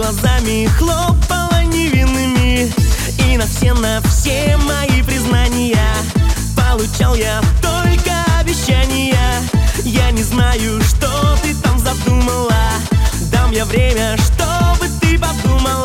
глазами хлопала невинными, и на все мои признания получал я только обещания. Я не знаю, что ты там задумала. Дам я время, чтобы ты подумала.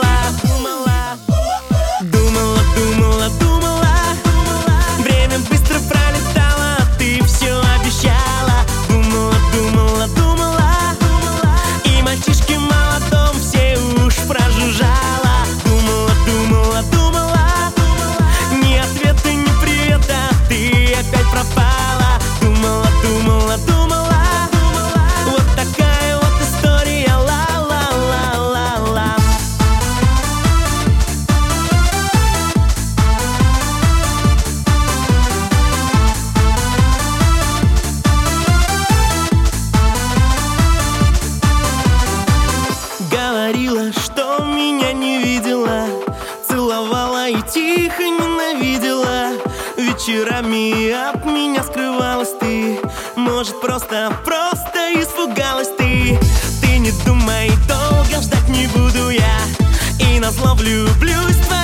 Время быстро пролетало, ты все обещала. Думала, и мальчишке молодом все уж прожужжала. Думала, ни ответа, ни привета, ты опять пропала. Думала, вот такая вот история, ла-ла-ла-ла-ла. Говорила, что меня не видела, целовала и тихо ненавидела. Вечерами от меня скрывалась ты, может, просто испугалась ты. Ты не думай, долго ждать не буду я, и назло влюблюсь в твои